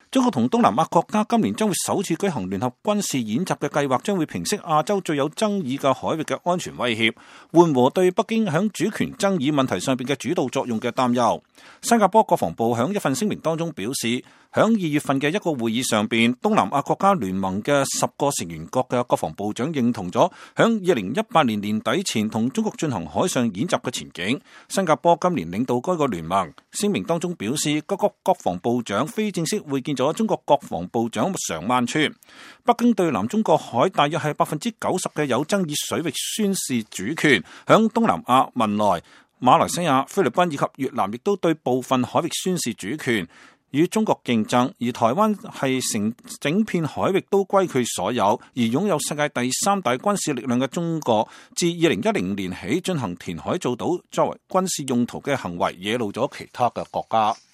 中國同東南亞國家今年將會首次舉行聯合軍事演習嘅計劃，將會平息亞洲最有爭議嘅海域嘅安全威脅，緩和對北京響主權爭議問題上邊嘅主導作用嘅擔憂。新加坡國防部響一份聲明當中表示，響2月份嘅一個會議上邊，東南亞國家聯盟嘅10個成員國嘅國防部長認同咗響2018年年底前同中國進行海上演習嘅前景。新加坡今年領導該個聯盟，聲明當中表示，各國國防部長非正式會見咗中國國防部長常萬川。北京對南中國海大約係90%嘅有爭議水域宣示主權，響東南亞、文萊、馬來西亞、菲律賓以及越南亦都對部分海域宣示主權，與中國競爭。而台灣係整片海域都歸佢所有，而擁有世界第3大軍事力量嘅中國，自2010年起進行填海造島作為軍事用途嘅行為，惹怒咗其他嘅國家。